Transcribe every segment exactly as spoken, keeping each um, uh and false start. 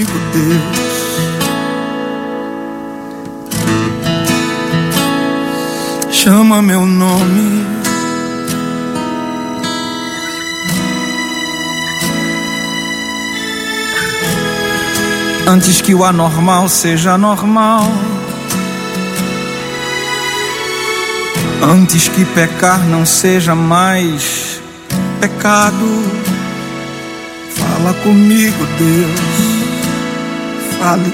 Deus. Chama meu nome. Antes que o anormal seja normal. Antes que pecar não seja mais pecado. Fala comigo, Deus. Fale.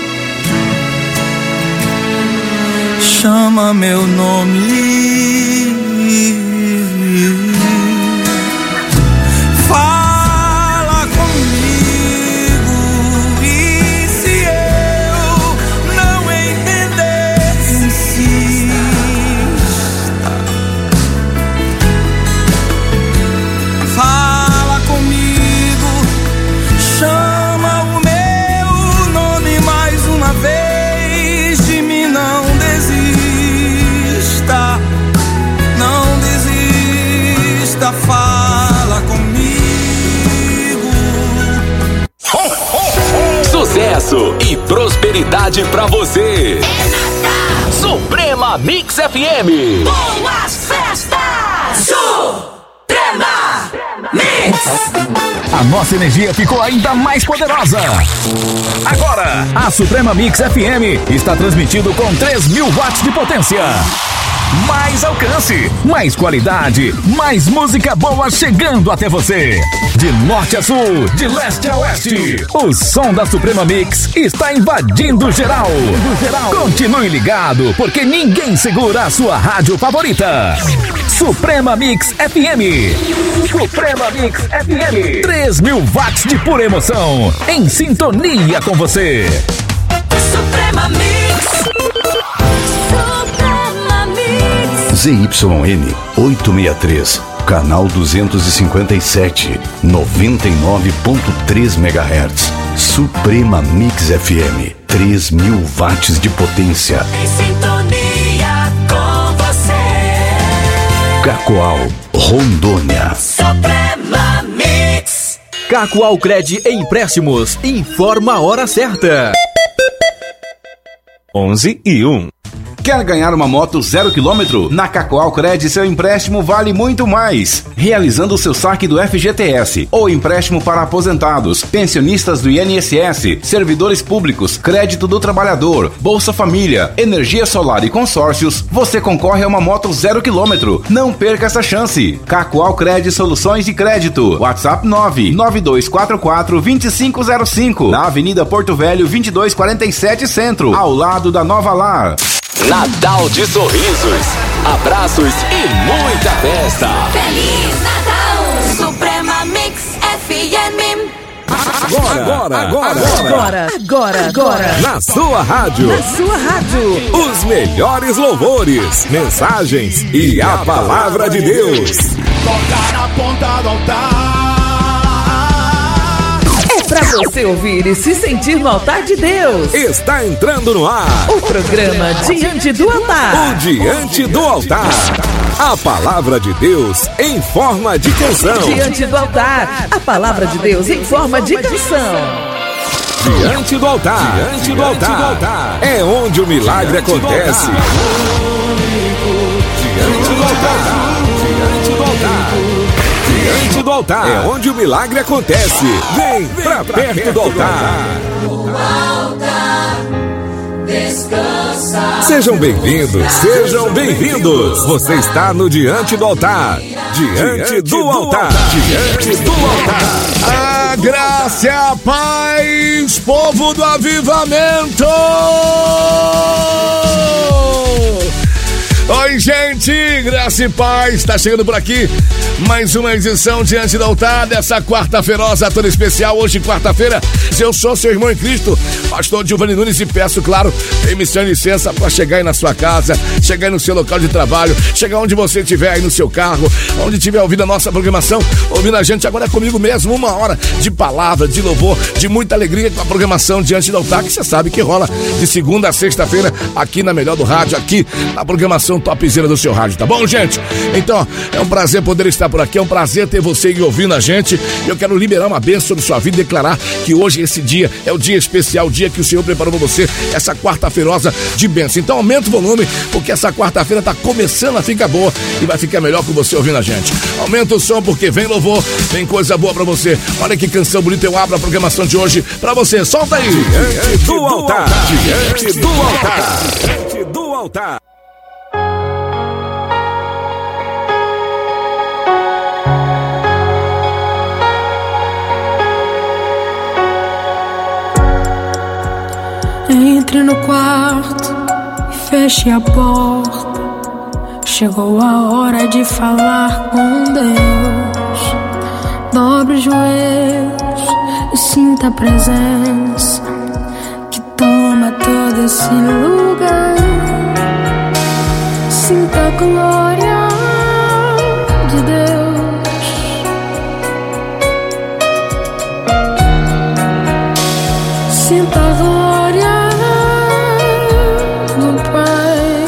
Chama meu nome. Fala comigo. E se eu não entender, insista. Fala comigo. Chama o meu nome mais uma vez. De mim não desista. Não desista. Fala comigo. Sucesso e prosperidade pra você. É Natal. Suprema Mix F M. Boas festas. Suprema Mix. A nossa energia ficou ainda mais poderosa. Agora, a Suprema Mix F M está transmitindo com três mil watts de potência. Mais alcance, mais qualidade, mais música boa chegando até você. De norte a sul, de leste a oeste, o som da Suprema Mix está invadindo geral. Continue ligado, porque ninguém segura a sua rádio favorita. Suprema Mix F M. Suprema Mix F M. três mil watts de pura emoção, em sintonia com você. Suprema Mix. Suprema Mix. Z Y N oitocentos e sessenta e três, canal duzentos e cinquenta e sete, noventa e nove ponto três megahertz. Suprema Mix F M, três mil watts de potência. Em sintonia com você. Cacoal, Rondônia. Suprema Mix. Cacoal Cred Empréstimos. Informa a hora certa. onze e um. Quer ganhar uma moto zero quilômetro? Na Cacoal Cred, seu empréstimo vale muito mais. Realizando o seu saque do F G T S ou empréstimo para aposentados, pensionistas do I N S S, servidores públicos, crédito do trabalhador, Bolsa Família, energia solar e consórcios, você concorre a uma moto zero quilômetro. Não perca essa chance. Cacoal Cred Soluções de Crédito. WhatsApp nove nove dois quatro quatro, dois cinco zero cinco. Na Avenida Porto Velho, vinte e dois quarenta e sete Centro, ao lado da Nova Lar. Natal de sorrisos, abraços e muita festa. Feliz Natal. Suprema Mix F M. Agora, agora, agora, Agora, agora, agora. na sua rádio, Na sua rádio. os melhores louvores, mensagens e a palavra de Deus. Tocar na ponta do altar. É pra você ouvir e se sentir no altar de Deus. Está entrando no ar O programa Diante do o Altar. Diante do Altar. A palavra de Deus em forma de canção. Diante do Altar. A palavra de Deus em forma de canção. Diante do Altar. Diante do Altar. É onde o milagre acontece. Diante do Altar. Diante do Altar. Diante do Altar. É onde o milagre acontece. Vem pra perto do altar. Sejam bem-vindos, sejam bem-vindos. Você está no Diante do Altar. Diante do Altar. Diante do Altar. A graça e a paz, povo do avivamento. Oi, gente, graça e paz, está chegando por aqui mais uma edição Diante do Altar dessa quarta-feirosa toda especial. Hoje, quarta-feira, eu sou seu irmão em Cristo, pastor Giovanni Nunes, e peço, claro, emissão de licença para chegar aí na sua casa, chegar aí no seu local de trabalho, chegar onde você estiver, aí no seu carro, onde estiver ouvindo a nossa programação, ouvindo a gente agora é comigo mesmo, uma hora de palavra, de louvor, de muita alegria com a programação Diante do Altar, que você sabe que rola de segunda a sexta-feira aqui na Melhor do Rádio, aqui na programação Top topzera do seu rádio, tá bom, gente? Então, é um prazer poder estar por aqui, é um prazer ter você aí ouvindo a gente. Eu quero liberar uma bênção sobre sua vida e declarar que hoje esse dia é o dia especial, o dia que o Senhor preparou para você, essa quarta-feirosa de bênção. Então aumenta o volume, porque essa quarta-feira tá começando a ficar boa e vai ficar melhor com você ouvindo a gente. Aumenta o som, porque vem louvor, vem coisa boa pra você. Olha que canção bonita, eu abro a programação de hoje pra você. Solta aí! Diante do altar, diante do altar, diante do altar. Entre no quarto e feche a porta. Chegou a hora de falar com Deus. Dobre os joelhos e sinta a presença que toma todo esse lugar. Sinta a glória de Deus. Sinta a glória do Pai.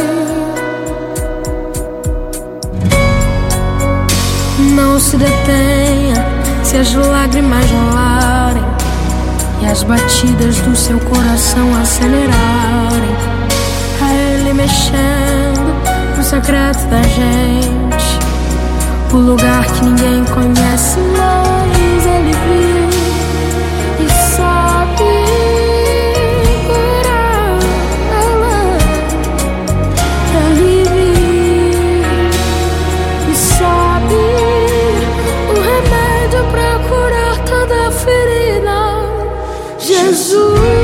Não se detenha se as lágrimas rolarem e as batidas do seu coração acelerarem. A Ele mexendo no secreto da gente, o lugar que ninguém conhece, mas Ele viu e sabe curar. Ele viu e sabe o remédio pra curar toda ferida. Jesus,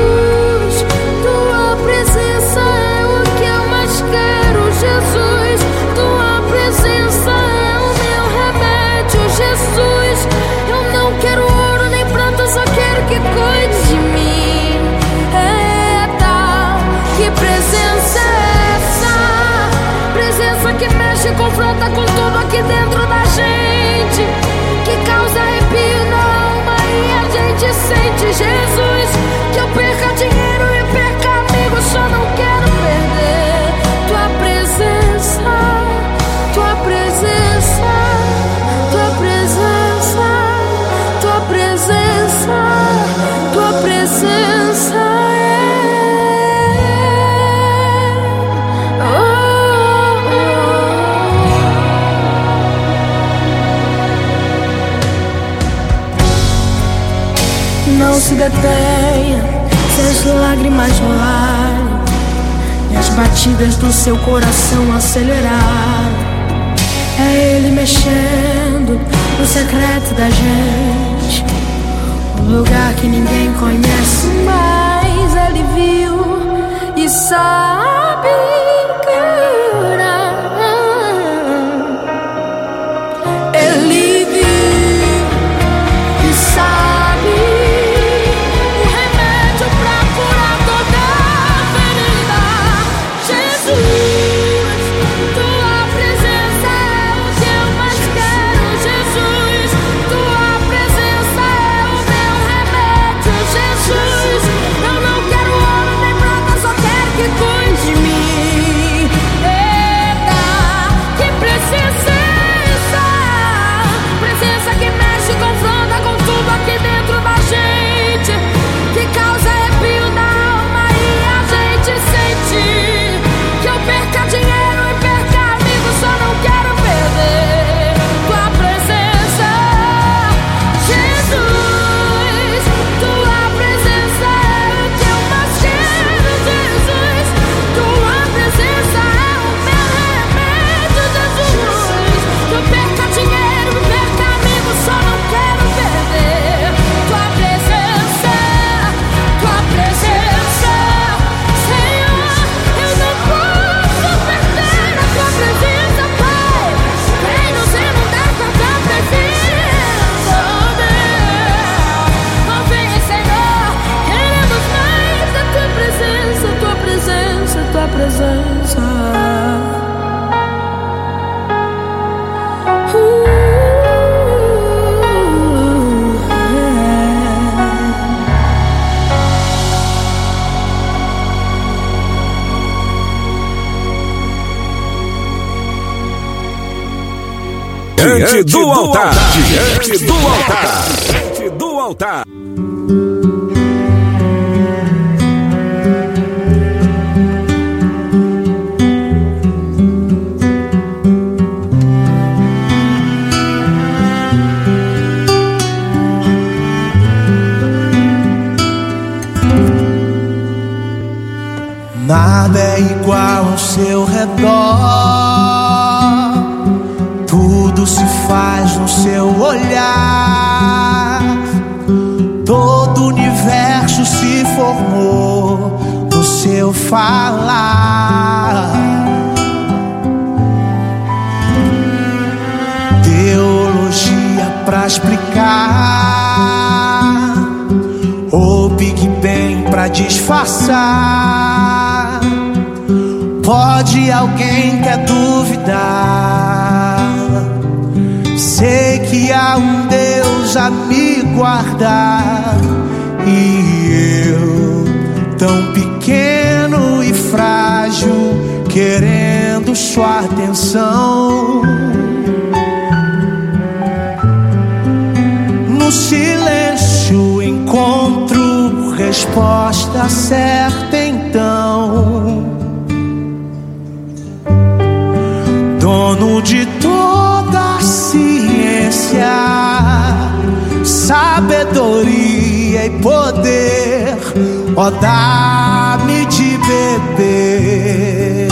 tua presença é o que eu mais quero. Jesus, tua presença é o meu remédio. Jesus, eu não quero ouro nem prata, só quero que cuide de mim. Eita, que presença é essa? Presença que mexe e confronta com tudo aqui dentro da gente, que causa arrepio na alma e a gente sente. Jesus, que eu perca dinheiro e perca amigos, só não quero perder tua presença, tua presença, tua presença, tua presença, tua presença é. Oh, oh. Não se detenha se as lágrimas rolarem e as batidas do seu coração acelerarem. É Ele mexendo no secreto da gente, um lugar que ninguém conhece, mas Ele viu e sabe curar. Ele viu e sabe o remédio pra curar toda ferida. Jesus, tua presença é o que eu mais quero. Jesus, tua presença é o meu remédio. Jesus, Diante do altar. Diante do altar. Diante do altar. Nada é igual ao seu redor, tudo se faz no seu olhar, todo o universo se formou no seu falar. Teologia pra explicar, ou Big Bang pra disfarçar. Pode alguém quer duvidar? Sei que há um Deus a me guardar, e eu, tão pequeno e frágil, querendo sua atenção. No silêncio encontro resposta certa então. Dono de toda a ciência, sabedoria e poder, ó, dá-me de beber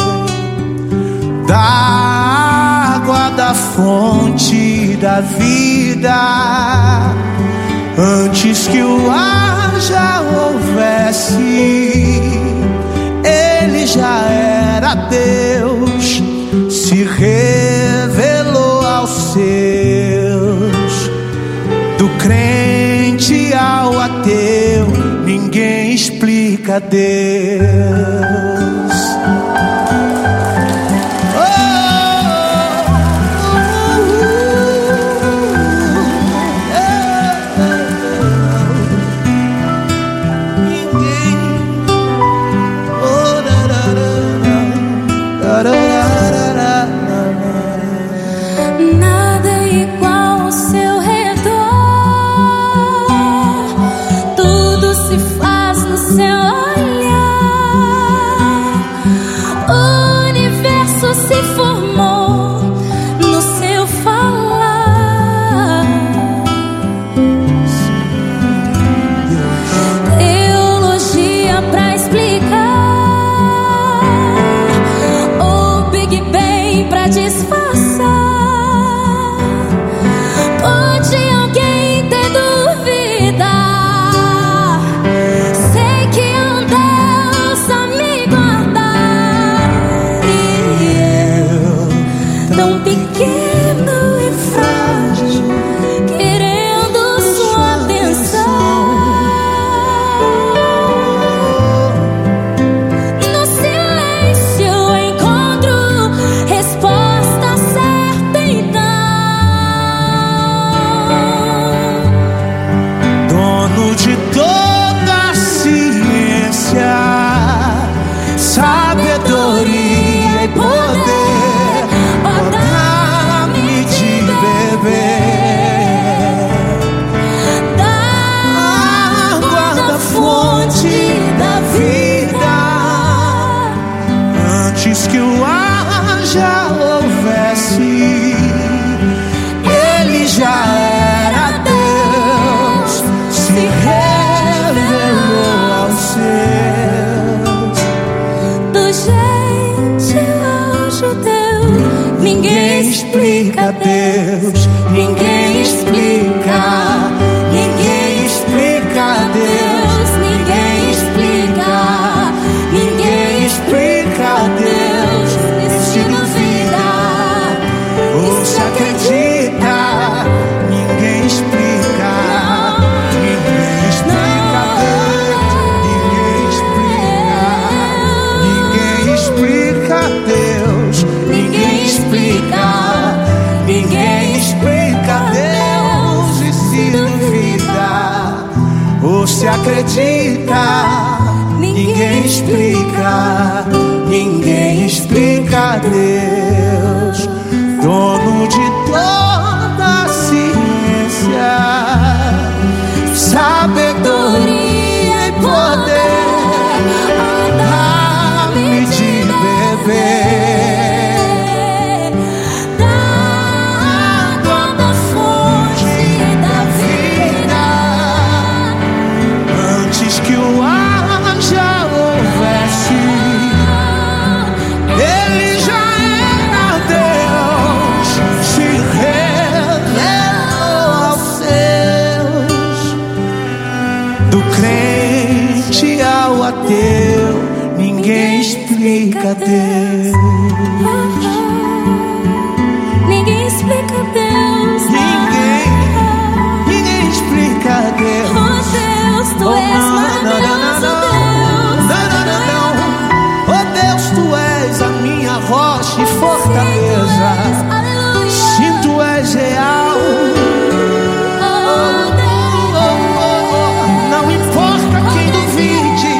da água da fonte da vida. Antes que o ar já houvesse, ele já era Deus, se revelou aos seus. Do crente ao ateu, ninguém explica Deus. Deus, ninguém explica, ninguém explica Deus, ninguém explica, ninguém explica Deus. Se duvida ou se acredita, ninguém explica, ninguém explica Deus, ninguém explica, ninguém explica Deus, ninguém explica. Ninguém explica Deus, e se duvida ou se acredita, ninguém explica, ninguém explica Deus, dono de toda só teu, ninguém explica Deus. Ninguém explica Deus. Ninguém, ninguém explica Deus. Oh Deus, tu Oh, és não, não, não, não, maravilhoso, não. Deus. Não, não, não, não. Oh Deus, tu és a minha rocha e fortaleza. Aleluia. Sim, tu és real. Oh Deus. Oh, oh, oh. Não importa quem duvide.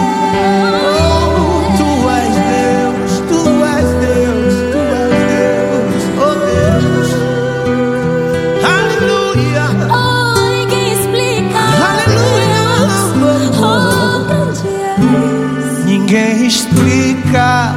Oh, tu és Deus, tu és Deus, tu és Deus. Oh Deus. Aleluia. Oh, ninguém explica Aleluia. Deus. Oh, grande és. Ninguém explica.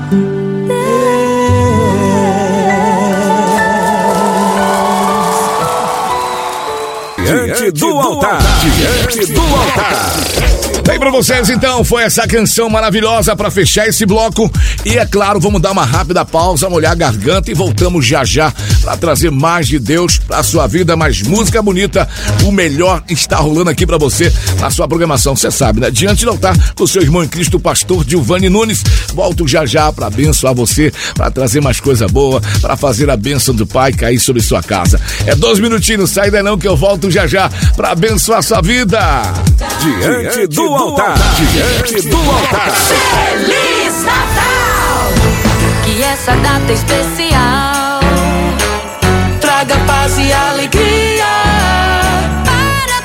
Diante do altar, diante do altar. Bem pra vocês então, foi essa canção maravilhosa pra fechar esse bloco. E é claro, vamos dar uma rápida pausa, molhar a garganta e voltamos já já pra trazer mais de Deus pra sua vida, mais música bonita. O melhor está rolando aqui pra você na sua programação, você sabe, né? Diante do altar, com o seu irmão em Cristo, o pastor Giovanni Nunes. Volto já já pra abençoar você, pra trazer mais coisa boa, pra fazer a bênção do Pai cair sobre sua casa. É dois minutinhos, sai daí não que eu volto já já pra abençoar sua vida. Diante do altar, diante do altar. Feliz Natal! Que essa data especial traga paz e alegria para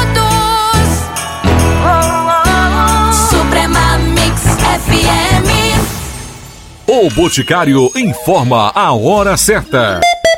todos. Suprema Mix F M. O Boticário informa a hora certa.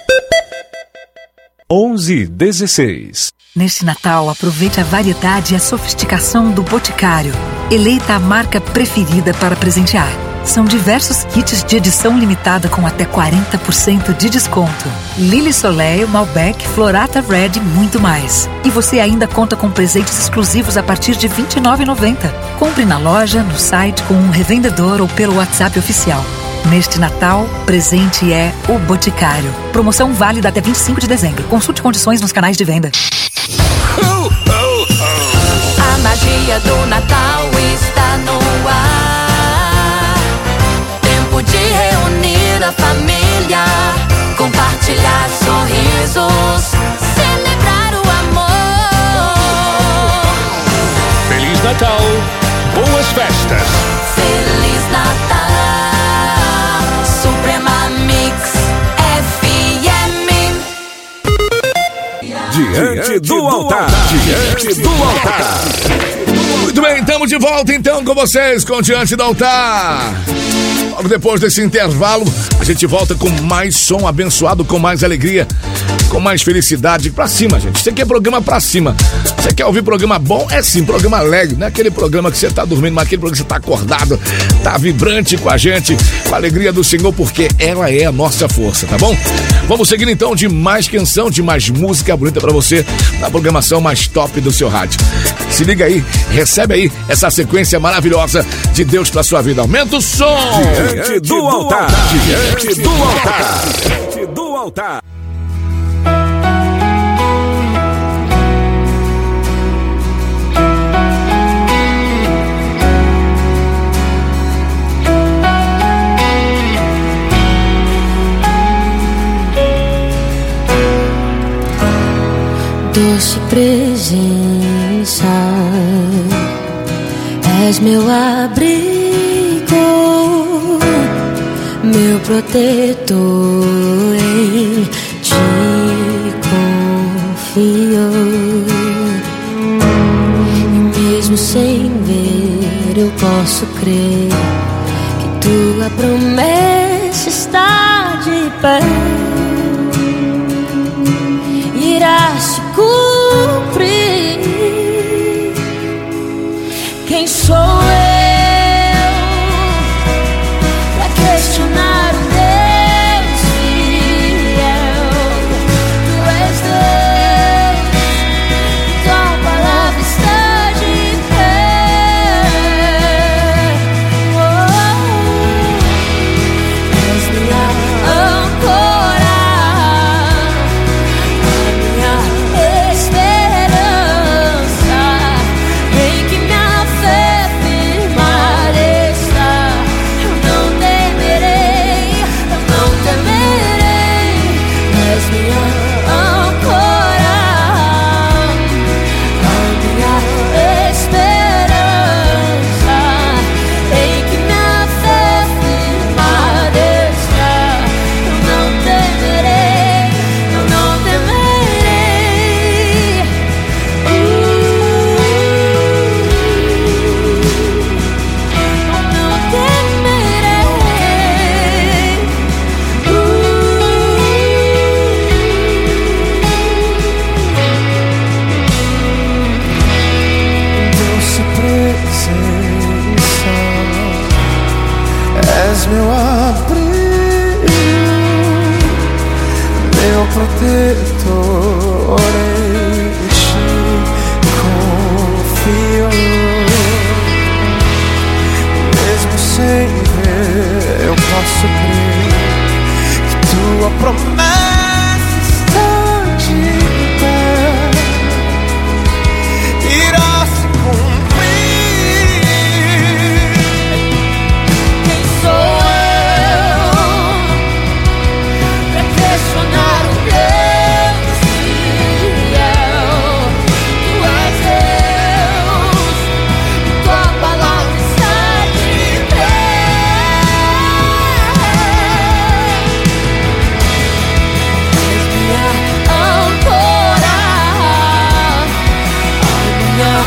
onze e dezesseis. Neste Natal, aproveite a variedade e a sofisticação do Boticário. Eleita a marca preferida para presentear. São diversos kits de edição limitada com até quarenta por cento de desconto. Lily Soleil, Malbec, Florata Red e muito mais. E você ainda conta com presentes exclusivos a partir de vinte e nove reais e noventa centavos. Compre na loja, no site, com um revendedor ou pelo WhatsApp oficial. Neste Natal, presente é o Boticário. Promoção válida até vinte e cinco de dezembro. Consulte condições nos canais de venda. A magia do Natal está no ar. Tempo de reunir a família, compartilhar sorrisos, celebrar o amor. Feliz Natal, boas festas. Feliz Natal, Suprema Mix F M. Diante do altar, diante do altar. Muito bem, estamos de volta então com vocês, com Diante do Altar. Logo depois desse intervalo, a gente volta com mais som abençoado, com mais alegria, com mais felicidade. Pra cima, gente. Você quer programa pra cima. Você quer ouvir programa bom? É sim, programa alegre. Não é aquele programa que você tá dormindo, mas aquele programa que você tá acordado, tá vibrante com a gente, com a alegria do Senhor, porque ela é a nossa força, tá bom? Vamos seguir então de mais canção, de mais música bonita pra você, na programação mais top do seu rádio. Se liga aí, recebe aí essa sequência maravilhosa de Deus pra sua vida. Aumenta o som! Diante do altar, diante do altar, diante do altar. Doce presença, és meu abrigo, meu protetor, em ti confio. E mesmo sem ver, eu posso crer que tua promessa está de pé. Irá se cumprir. Quem sou eu pra questionar o Deus fiel? Tu és Deus, tua palavra está de pé. Oh, és minha âncora, esperança em que minha fé abrigo, meu protetor, em ti confio. Mesmo sem ver, eu posso crer que tua promessa está de pé, irá se cumprir. Quem sou eu pra questionar o Deus fiel? Tu és Deus, tua palavra está de pé. És minha âncora, a minha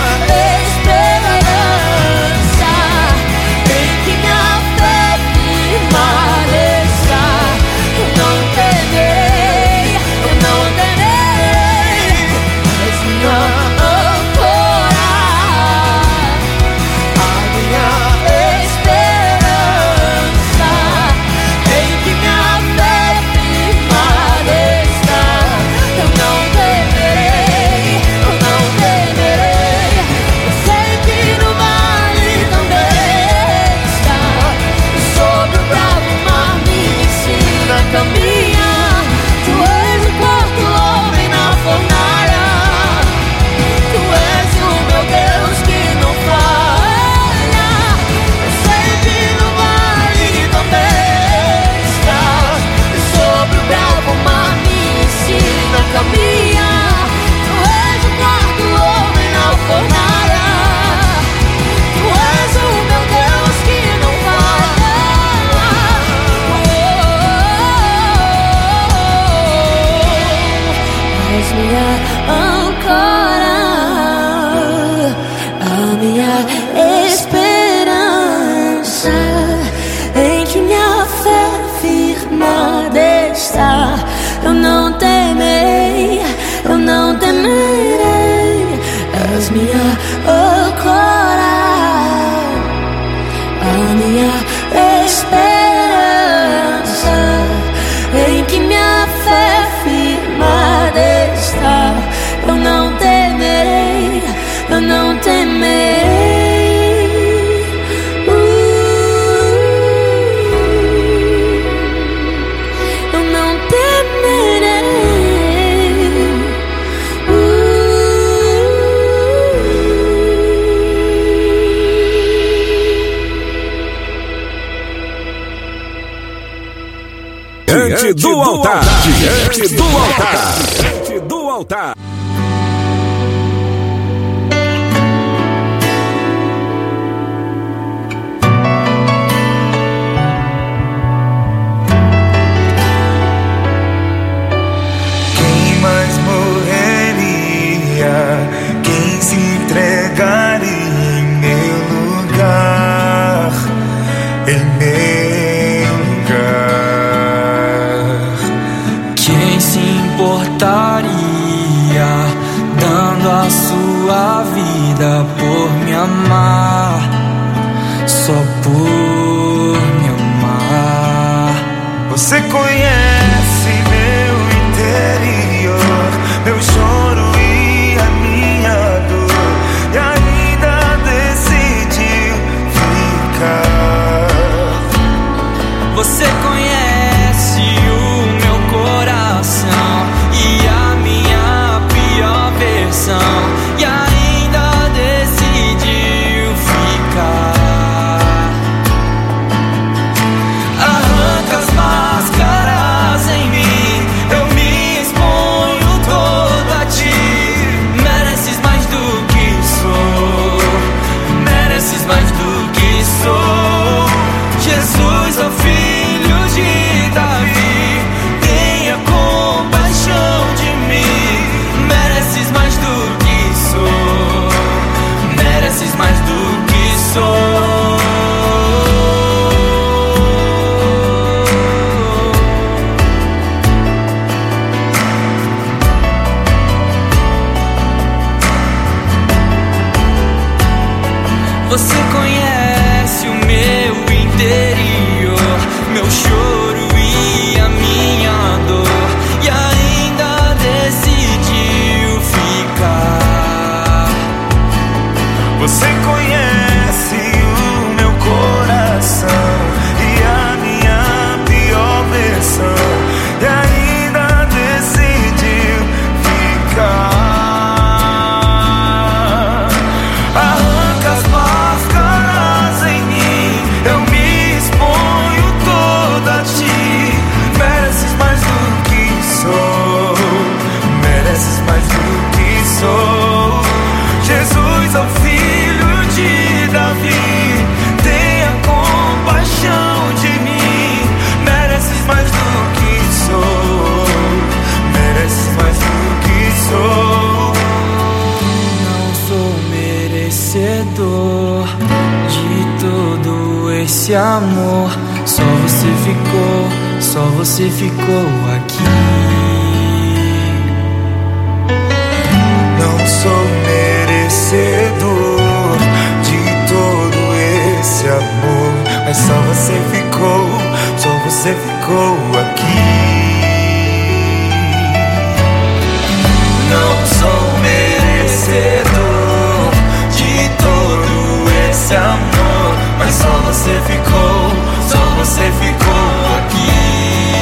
esperança, em que minha fé firmada está. Eu não temerei, eu não temerei. És minha âncora, a minha esperança, em que minha fé firmada está. Eu não temerei, eu não temerei. Eu sei que no vale também está. E sobre o bravo mar me ensina a caminhar. Tu és o quarto homem na fornalha. Tu és o meu Deus que não falha. Eu sei que no vale também está. E sobre o bravo mar me ensina a caminhar. Tu és o quarto homem na fornalha. Tu és o meu Deus que não falha. És minha âncora, a minha esperança, em que minha fé firmada está. Eu não temerei, eu não temerei. És minha âncora, a minha esperança, em que minha fé firmada está. Eu não temerei, eu não temerei. Uh, eu não temerei. Diante do altar, diante do altar, diante do altar. Quem mais morreria? Quem se entregaria em meu lugar? Em meu lugar. Quem se importaria dando a sua vida por me amar, só por me amar? Você conhece meu interior, meu choro e a minha dor, e ainda decidiu ficar. Você conhece o meu coração e a minha pior versão, e ainda decidiu ficar. Arranca as máscaras em mim, eu me exponho todo a ti. Mereces mais do que sou, mereces mais do que sou. Jesus, ó filho de Davi, tenha compaixão de mim. Mereces mais do que sou, mereces mais do que sou. Você conhece o meu interior, meu choro e a minha dor, e ainda decidiu ficar. Você conhece o meu coração e a minha pior versão, e ainda decidiu ficar. Arranca as máscaras em mim, eu me exponho toda a ti. Mereces mais do que sou, mereces mais do que sou. Jesus é o filho de Davi, tenha compaixão de mim. Mereces mais do que sou, mereces mais do que sou. Não sou merecedor de todo esse amor, só você ficou, só você ficou aqui. Não sou merecedor de todo esse amor, mas só você ficou, só você ficou aqui. Não sou merecedor de todo esse amor, mas só você ficou, só você ficou aqui.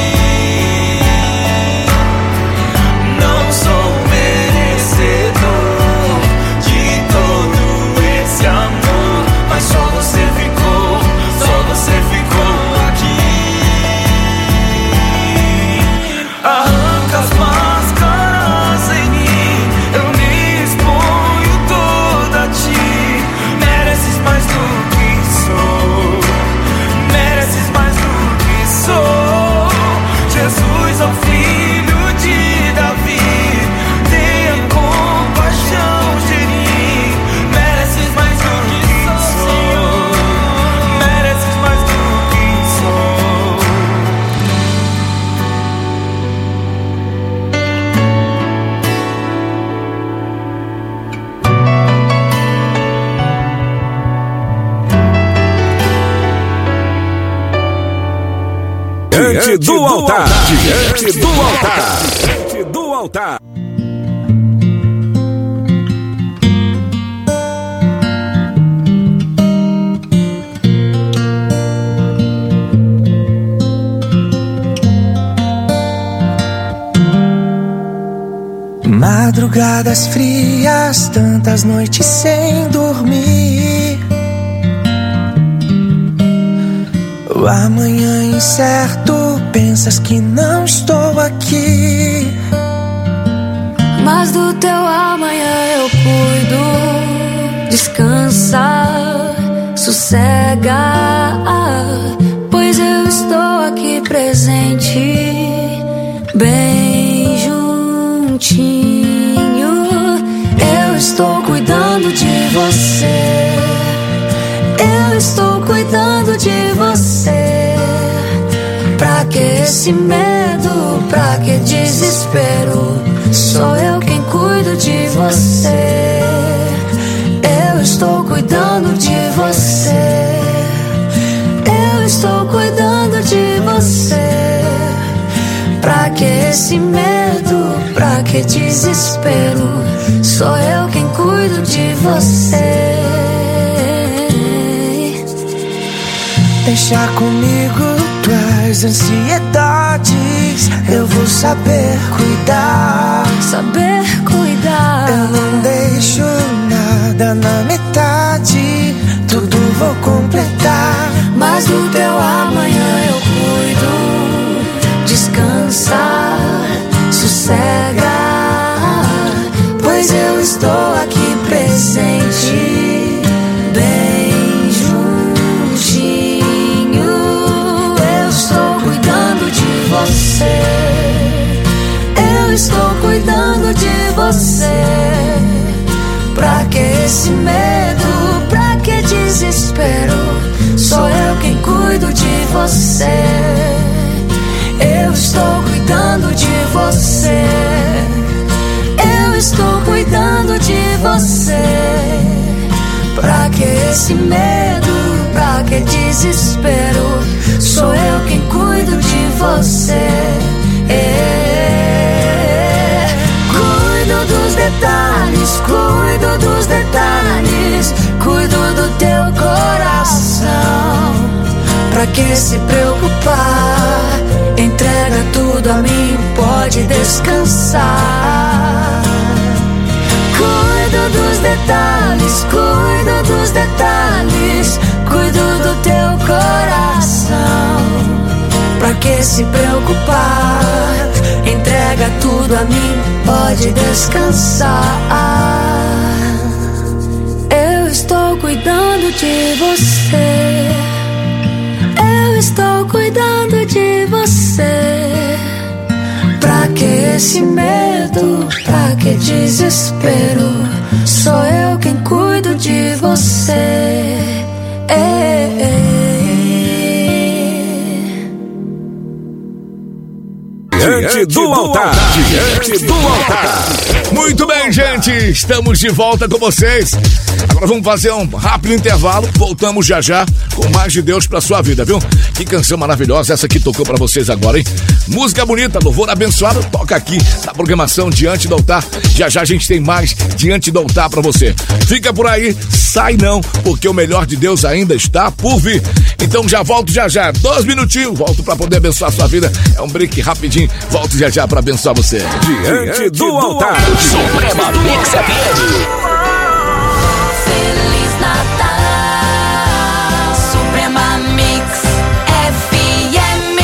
Não sou merecedor de todo esse amor, mas só você ficou, só você ficou aqui. Arranca as máscaras em mim, eu me exponho toda a ti. Mereces mais do que sou, mereces mais do que sou. Jesus é o filho de Davi, tenha compaixão de mim. Mereces mais do que sou, mereces mais do que sou. Diante do altar, diante do altar, diante do altar. Madrugadas frias, tantas noites sem dormir. O amanhã incerto, pensas que não estou aqui. Mas do teu amanhã eu cuido. Descansa, sossega, pois eu estou aqui presente, bem juntinho. Eu estou cuidando de você. Eu estou cuidando de você. Pra que esse medo? Pra que desespero? Sou eu quem cuido de você. Eu estou cuidando de você. Eu estou cuidando de você. Pra que esse medo? Pra que desespero? Sou eu quem cuido de você. Deixa comigo tuas ansiedades, eu vou saber cuidar. Saber cuidar. Eu não deixo nada na metade, tudo vou completar. Mas do teu amanhã eu cuido. Descansa, sossega, pois eu estou aqui presente, bem juntinho. Eu estou cuidando de você. Eu estou cuidando de você. Pra que esse medo? Pra que desespero? Sou eu quem cuido de você. Eu estou cuidando de você. Eu estou cuidando de você. Pra que esse medo? Pra que desespero? Sou eu quem cuido você. É. Cuido dos detalhes, cuido dos detalhes, cuido do teu coração. Pra que se preocupar? Entrega tudo a mim, pode descansar. Cuido dos detalhes, cuido dos detalhes, cuido do teu coração. Pra que se preocupar? Entrega tudo a mim, pode descansar. Eu estou cuidando de você. Eu estou cuidando de você. Pra que esse medo? Pra que desespero? Sou eu quem cuido de você. Ei, ei. Diante do altar, diante do altar. Muito bem, gente, estamos de volta com vocês. Agora vamos fazer um rápido intervalo. Voltamos já já com mais de Deus pra sua vida, viu? Que canção maravilhosa essa que tocou pra vocês agora, hein? Música bonita, louvor abençoado, toca aqui na programação Diante do Altar. Já já a gente tem mais Diante do Altar pra você. Fica por aí, sai não, porque o melhor de Deus ainda está por vir. Então já volto já já, dois minutinhos, volto pra poder abençoar a sua vida. É um break rapidinho, volto já já pra abençoar você. Diante, Diante do, do Altar. Suprema Mix F M. Feliz Natal, Suprema Mix F M.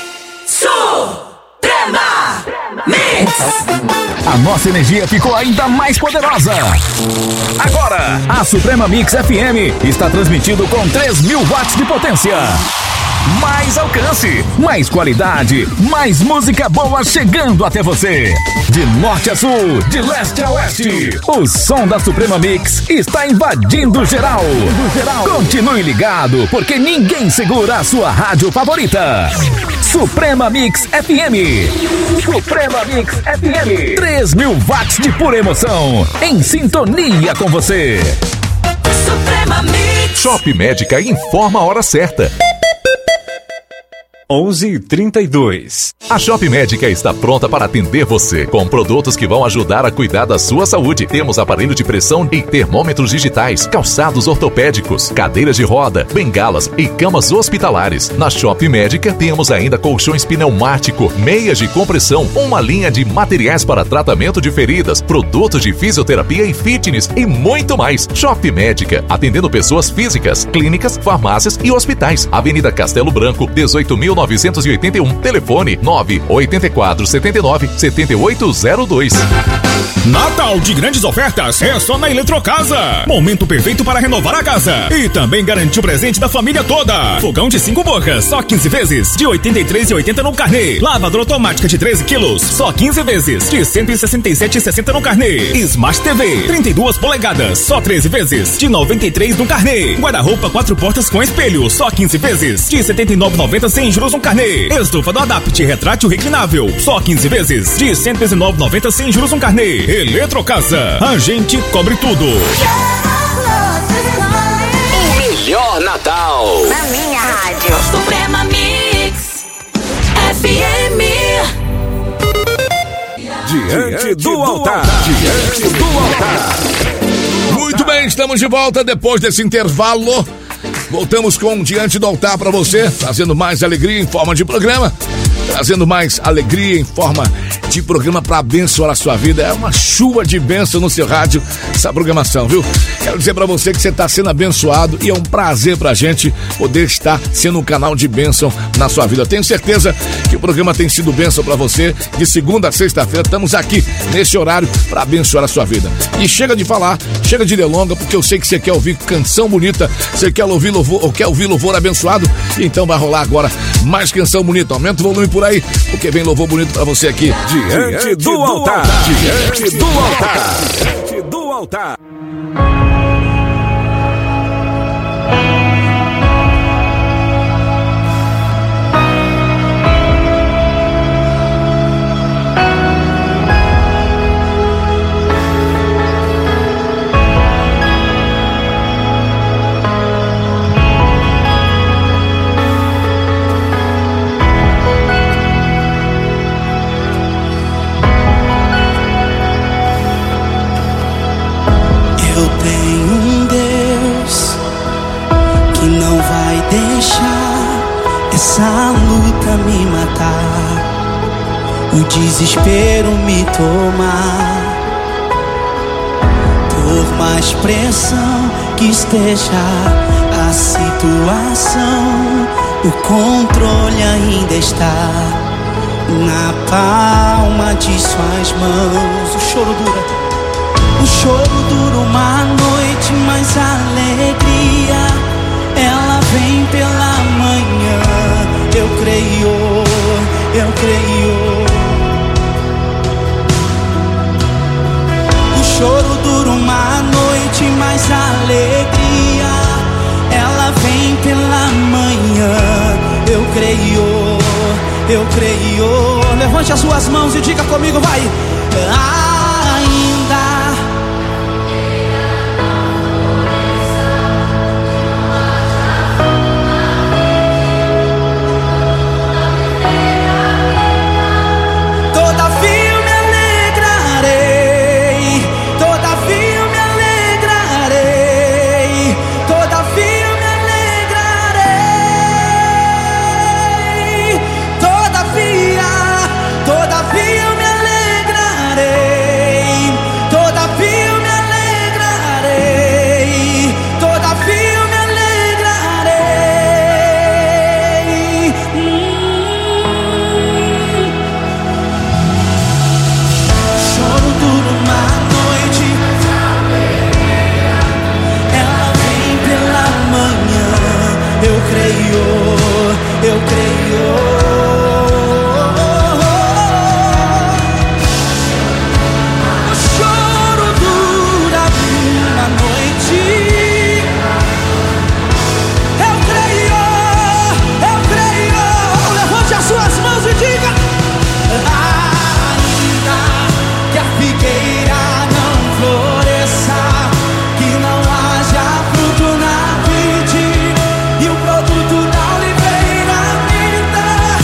Suprema Mix. A nossa energia ficou ainda mais poderosa. Agora, a Suprema Mix F M está transmitindo com três mil watts de potência. Mais alcance, mais qualidade, mais música boa chegando até você. De norte a sul, de leste a oeste, o som da Suprema Mix está invadindo geral. geral. Continue ligado, porque ninguém segura a sua rádio favorita. Suprema Mix F M. Suprema Mix F M. três mil watts de pura emoção, em sintonia com você. Suprema Mix. Shop Médica informa a hora certa. onze e trinta e dois. A Shop Médica está pronta para atender você com produtos que vão ajudar a cuidar da sua saúde. Temos aparelho de pressão e termômetros digitais, calçados ortopédicos, cadeiras de roda, bengalas e camas hospitalares. Na Shop Médica temos ainda colchões pneumático, meias de compressão, uma linha de materiais para tratamento de feridas, produtos de fisioterapia e fitness e muito mais. Shop Médica, atendendo pessoas físicas, clínicas, farmácias e hospitais. Avenida Castelo Branco, dezoito mil novecentos e oitenta e um. Telefone nove oito quatro sete nove sete oito zero dois. Natal de grandes ofertas é só na Eletrocasa. Momento perfeito para renovar a casa e também garantir o presente da família toda. Fogão de cinco bocas, só quinze vezes, de oitenta e três reais e oitenta centavos no carnê. Lavadora automática de treze quilos, só quinze vezes, de cento e sessenta e sete reais e sessenta centavos no carnê. Smart T V, trinta e duas polegadas, só treze vezes, de noventa e três reais no carnê. Guarda-roupa quatro portas com espelho, só quinze vezes, de setenta e nove reais e noventa centavos sem juros no carnê. Estufa do Adapt retrátil reclinável, só quinze vezes, de cento e dezenove reais e noventa centavos sem juros no carnê. Eletrocasa, a gente cobre tudo. O melhor Natal na minha rádio. Suprema Mix F M. Diante do altar, diante do altar. Muito bem, estamos de volta depois desse intervalo. Voltamos com Diante do Altar para você, trazendo mais alegria em forma de programa, trazendo mais alegria em forma de programa para abençoar a sua vida. É uma chuva de bênção no seu rádio, essa programação, viu? Quero dizer para você que você está sendo abençoado e é um prazer pra gente poder estar sendo um canal de bênção na sua vida. Tenho certeza que o programa tem sido bênção para você. De segunda a sexta-feira estamos aqui nesse horário para abençoar a sua vida. E chega de falar, chega de delonga, porque eu sei que você quer ouvir canção bonita, você quer ouvir louvor, ou quer ouvir louvor abençoado, então vai rolar agora mais canção bonita. Aumenta o volume por aí, porque vem louvor bonito para você aqui. Diante, Diante do, do altar, altar. Diante do altar. Diante do altar. essa luta me matar, o desespero me tomar. Por mais pressão que esteja a situação, o controle ainda está na palma de suas mãos. O choro dura, o choro dura uma noite, mas a alegria, ela vem pela manhã. Eu creio, eu creio. O choro dura uma noite, mas a alegria, ela vem pela manhã. Eu creio, eu creio. Levante as suas mãos e diga comigo, vai. Ainda eu creio. O choro dura uma noite. Eu creio, eu creio. Levante as suas mãos e diga: ainda que a figueira não floresça, que não haja fruto na vide, e o produto da oliveira me dá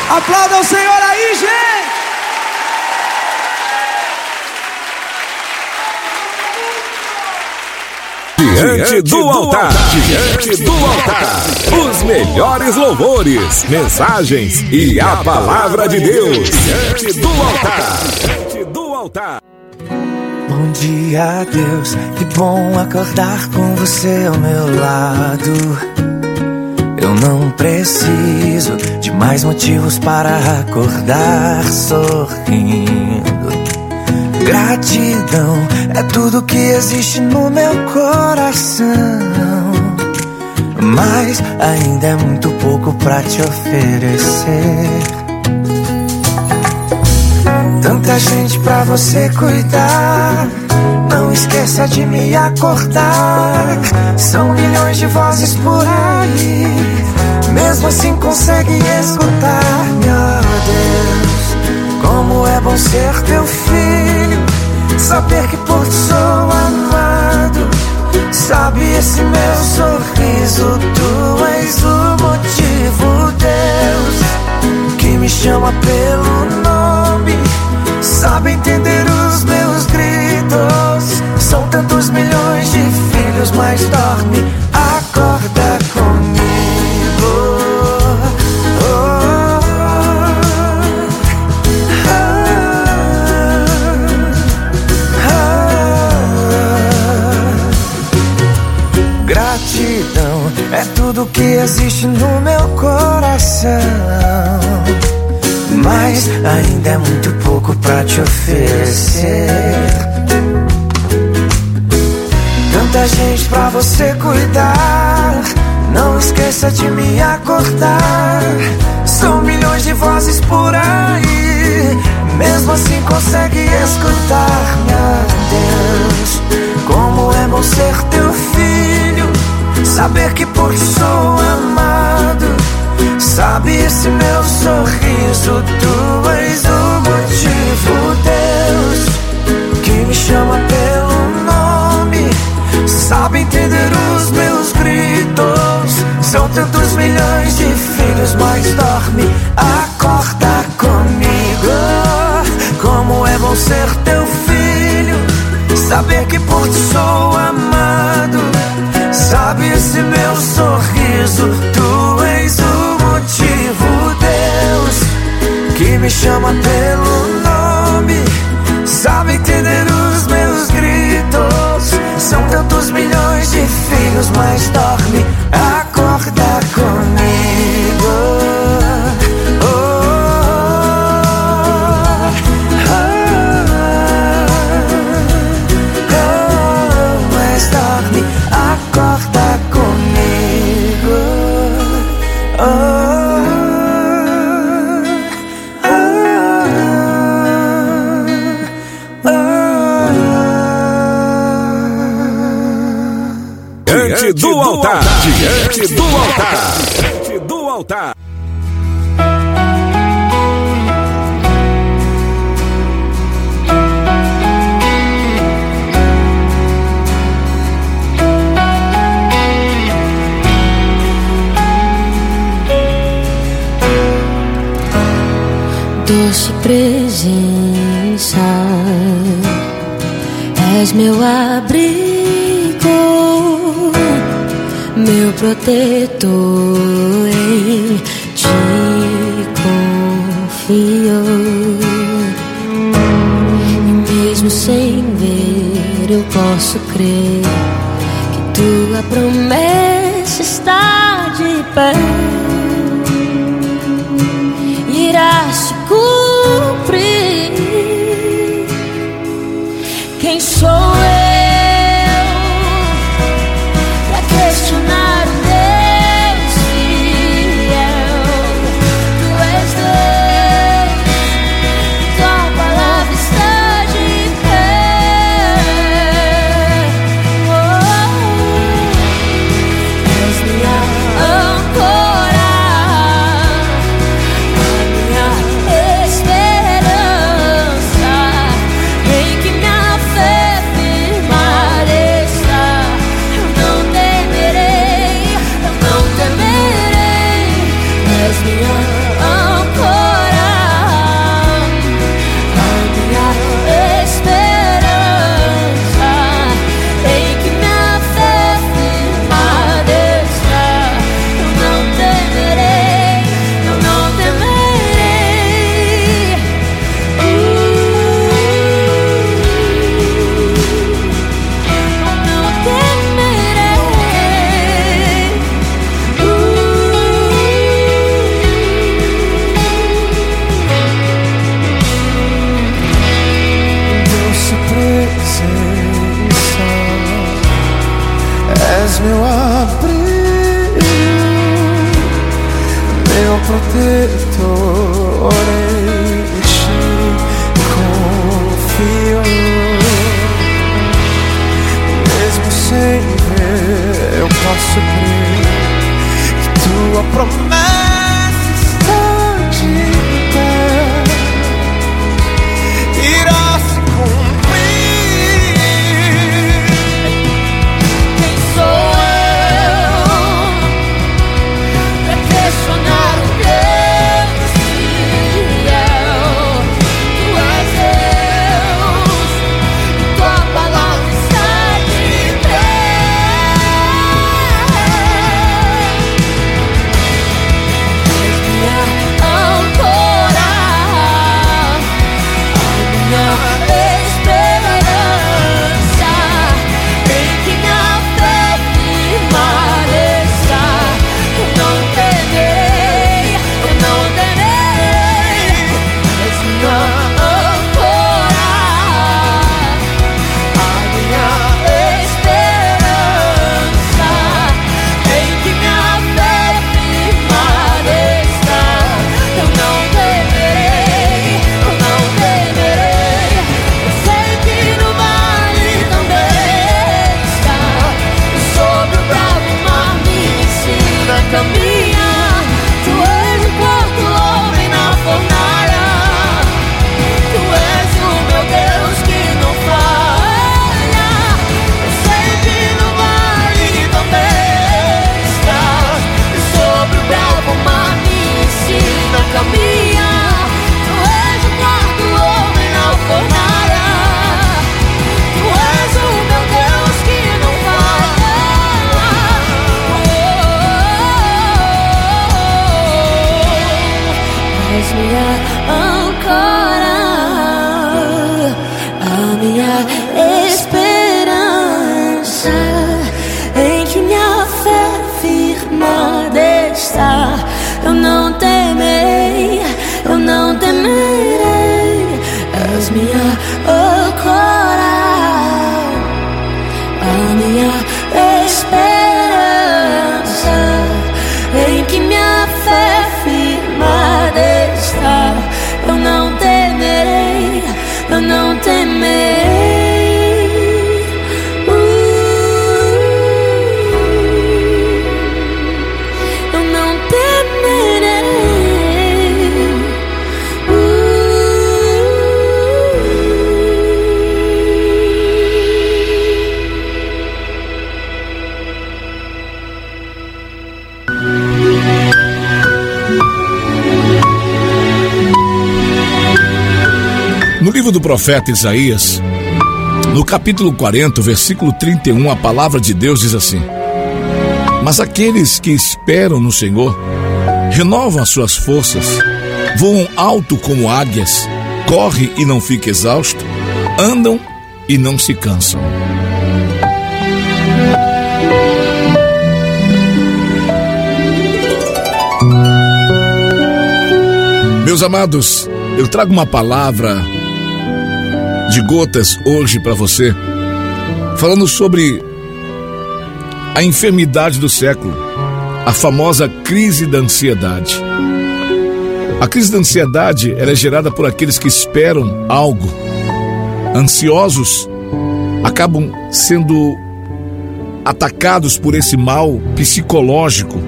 Aplauda o Senhor aí, gente! Diante do altar, diante do altar, os melhores louvores, mensagens e a palavra de Deus. Diante do altar, diante do altar. Bom dia, Deus, que bom acordar com você ao meu lado. Eu não preciso de mais motivos para acordar sorrindo. Gratidão é tudo que existe no meu coração, mas ainda é muito pouco pra te oferecer. Tanta gente pra você cuidar, não esqueça de me acordar. São milhões de vozes por aí, mesmo assim consegue escutar. Meu Deus, como é bom ser teu filho, saber que por ti sou amado. Sabe esse meu sorriso, tu és o motivo, Deus, que me chama pelo nome. Sabe entender os meus gritos. São tantos milhões de filhos, mas dorme, acorda comigo. Oh, gratidão é tudo que existe no meu coração, mas ainda é muito pouco pra te oferecer. Tanta gente pra você cuidar, não esqueça de me acordar. São milhões de vozes por aí, mesmo assim consegue escutar. Meu Deus, como é bom ser teu filho, saber que por ti sou amado. Sabe esse meu sorriso, tu és o motivo, Deus, que me chama pelo nome. Sabe entender os meus gritos. São tantos milhões de filhos, mas dorme, acorda comigo. Como é bom ser teu filho, saber que por ti sou amado. Sabe esse meu sorriso, tu és o motivo, Deus, que me chama pelo nome. Sabe entender os meus gritos. São tantos milhões de filhos, mas dorme, acorda comigo. Oh, oh, oh, mas dorme, acorda comigo. Oh. Diante do altar, diante do altar, diante do altar. Doce presença, és meu abrigo, meu protetor, em ti confio. E mesmo sem ver eu posso crer que tua promessa está de pé, irá se cumprir. Quem sou eu minha âncora, és minha âncora, a minha esperança, em que minha fé firmada está. Eu não temerei, eu não temerei, és minha âncora, a minha esperança, em que minha fé firmada está. Eu não temerei, eu não temerei. No livro do profeta Isaías, no capítulo quarenta, versículo trinta e um, a palavra de Deus diz assim: mas aqueles que esperam no Senhor renovam as suas forças, voam alto como águias, correm e não ficam exaustos, andam e não se cansam. Meus amados, eu trago uma palavra de gotas hoje para você, falando sobre a enfermidade do século, a famosa crise da ansiedade. A crise da ansiedade, ela é gerada por aqueles que esperam algo. Ansiosos acabam sendo atacados por esse mal psicológico.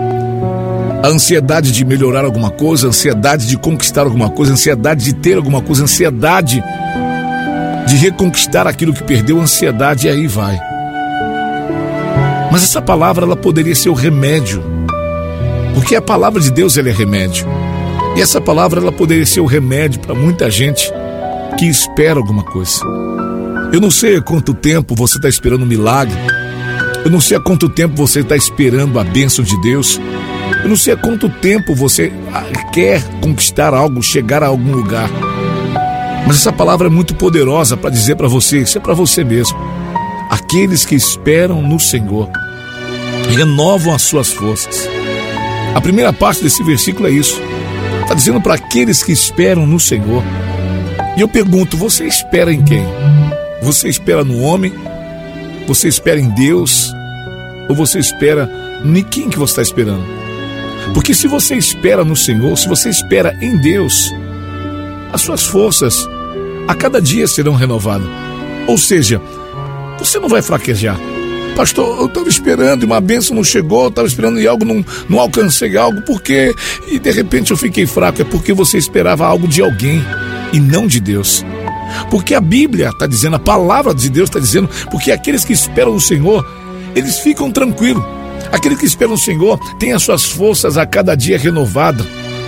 A ansiedade de melhorar alguma coisa, a ansiedade de conquistar alguma coisa, a ansiedade de ter alguma coisa, a ansiedade de reconquistar aquilo que perdeu, a ansiedade, e aí vai. Mas essa palavra, ela poderia ser o remédio, porque a palavra de Deus, ela é remédio. E essa palavra, ela poderia ser o remédio para muita gente que espera alguma coisa. Eu não sei há quanto tempo você está esperando um milagre, eu não sei há quanto tempo você está esperando a bênção de Deus, eu não sei há quanto tempo você quer conquistar algo, chegar a algum lugar. Mas essa palavra é muito poderosa para dizer para você, isso é para você mesmo. Aqueles que esperam no Senhor renovam as suas forças. A primeira parte desse versículo é isso. Está dizendo para aqueles que esperam no Senhor. E eu pergunto, você espera em quem? Você espera no homem? Você espera em Deus? Ou você espera em quem que você está esperando? Porque se você espera no Senhor, se você espera em Deus, as suas forças a cada dia serão renovadas. Ou seja, você não vai fraquejar. Pastor, eu estava esperando e uma bênção não chegou, eu estava esperando e algo não, não alcancei algo, porque e de repente eu fiquei fraco. É porque você esperava algo de alguém e não de Deus. Porque a Bíblia está dizendo, a palavra de Deus está dizendo, porque aqueles que esperam no Senhor, eles ficam tranquilos. Aqueles que esperam no Senhor têm as suas forças a cada dia renovadas.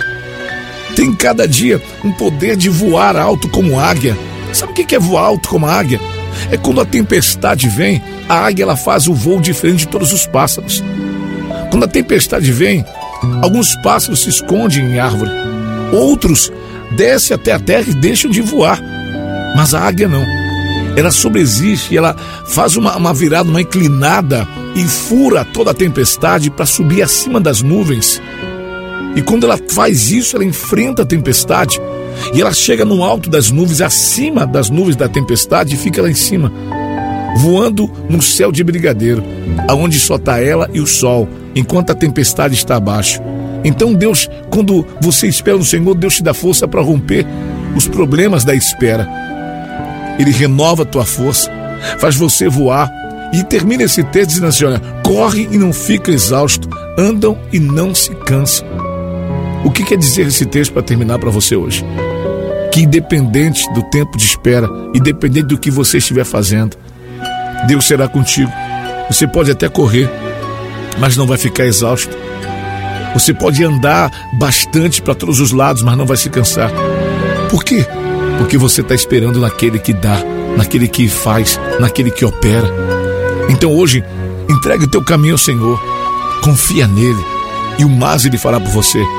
Tem cada dia um poder de voar alto como águia. Sabe o que é voar alto como águia? É quando a tempestade vem, a águia ela faz o voo diferente de todos os pássaros. Quando a tempestade vem, alguns pássaros se escondem em árvore, outros descem até a terra e deixam de voar. Mas a águia não. Ela sobreexiste, ela faz uma, uma virada, uma inclinada e fura toda a tempestade para subir acima das nuvens. E quando ela faz isso, ela enfrenta a tempestade e ela chega no alto das nuvens, acima das nuvens da tempestade, e fica lá em cima, voando no céu de brigadeiro, aonde só está ela e o sol, enquanto a tempestade está abaixo. Então Deus, quando você espera no Senhor, Deus te dá força para romper os problemas da espera. Ele renova a tua força, faz você voar. E termina esse texto dizendo assim, olha, corre e não fica exausto, andam e não se cansam. O que quer dizer esse texto para terminar para você hoje? Que independente do tempo de espera, independente do que você estiver fazendo, Deus será contigo. Você pode até correr, mas não vai ficar exausto. Você pode andar bastante para todos os lados, mas não vai se cansar. Por quê? Porque você está esperando naquele que dá, naquele que faz, naquele que opera. Então hoje, entregue o teu caminho ao Senhor, confia nele, e o mais ele fará por você.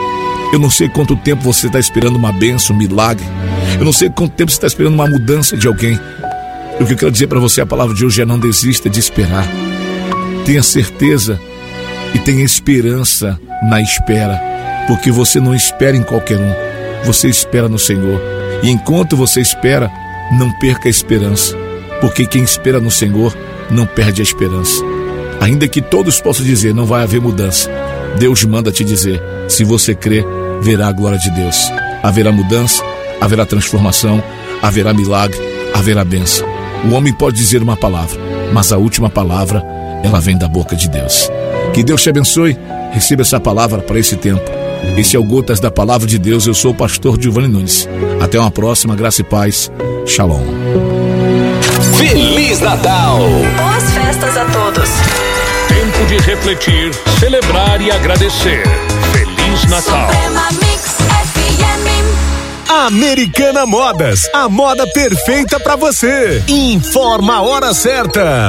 Eu não sei quanto tempo você está esperando uma bênção, um milagre. Eu não sei quanto tempo você está esperando uma mudança de alguém. O que eu quero dizer para você, a palavra de hoje é: não desista de esperar. Tenha certeza e tenha esperança na espera, porque você não espera em qualquer um, você espera no Senhor. E enquanto você espera, não perca a esperança, porque quem espera no Senhor não perde a esperança. Ainda que todos possam dizer não vai haver mudança, Deus manda te dizer: se você crer, verá a glória de Deus. Haverá mudança, haverá transformação, haverá milagre, haverá bênção. O homem pode dizer uma palavra, mas a última palavra, ela vem da boca de Deus. Que Deus te abençoe. Receba essa palavra para esse tempo. Esse é o Gotas da Palavra de Deus. Eu sou o pastor Giovanni Nunes. Até uma próxima. Graça e paz. Shalom. Feliz Natal! Boas festas a todos. Tempo de refletir, celebrar e agradecer. Feliz Natal. Suprema Mix F M. Americana Modas, a moda perfeita pra você. Informa a hora certa.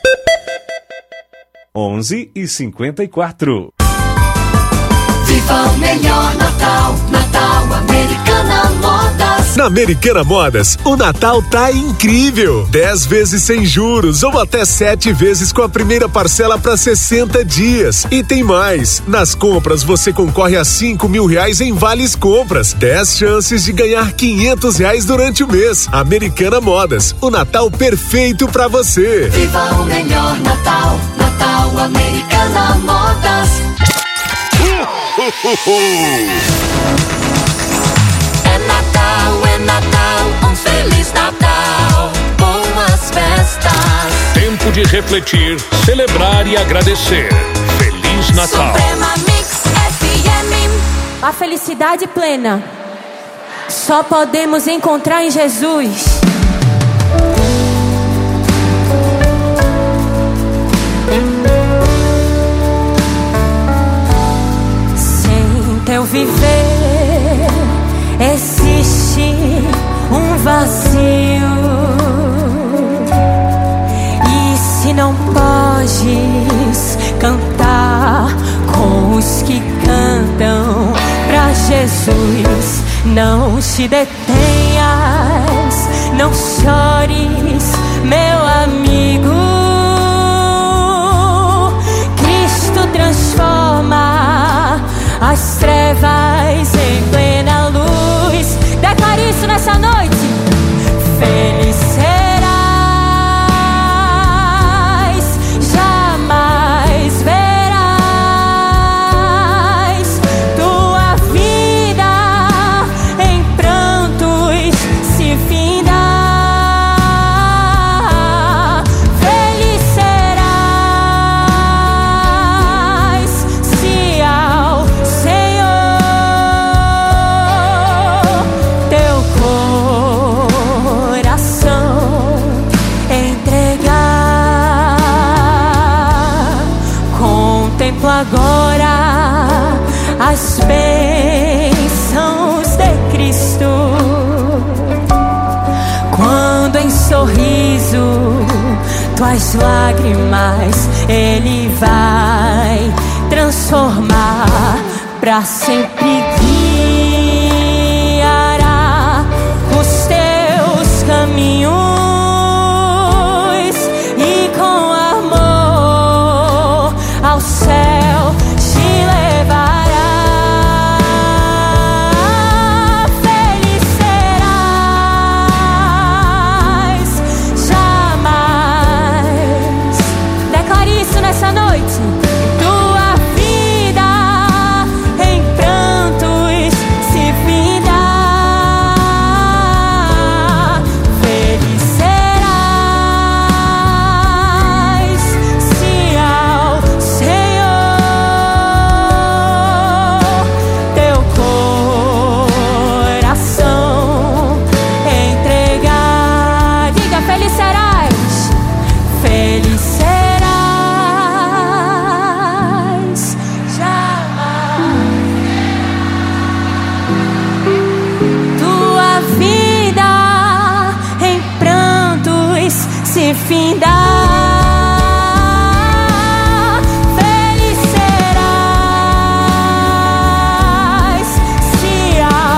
onze e cinquenta e quatro. Viva o melhor Natal, Natal Americana Modas. Na Americana Modas, o Natal tá incrível. dez vezes sem juros ou até sete vezes com a primeira parcela para sessenta dias. E tem mais. Nas compras você concorre a cinco mil reais em vales compras. dez chances de ganhar quinhentos reais durante o mês. Americana Modas, o Natal perfeito para você. Viva o melhor Natal, Natal Americana Modas. É Natal, é Natal, um Feliz Natal, boas festas. Tempo de refletir, celebrar e agradecer. Feliz Natal. Suprema Mix F M. A felicidade plena só podemos encontrar em Jesus. Sem teu viver existe um vazio. E se não podes cantar com os que cantam pra Jesus, não te detenhas, não chores, meu amigo. Cristo transforma as trevas em plena luz. Declare isso nessa noite. Feliz serás, jamais verás tua vida em prantos se findar. Feliz serás se ao Senhor teu coração entregar. Contempla agora as bênçãos de Cristo, quando em sorriso tuas lágrimas Ele vai transformar. Pra sempre guiará os teus caminhos e com amor ao céu te levará. Feliz serás, jamais. Declare isso nessa noite. Tua vida em prantos se findar. Feliz serás se ao Senhor teu coração entregar. Diga: feliz serás, feliz serás, jamais. Tua vida em prantos se findar.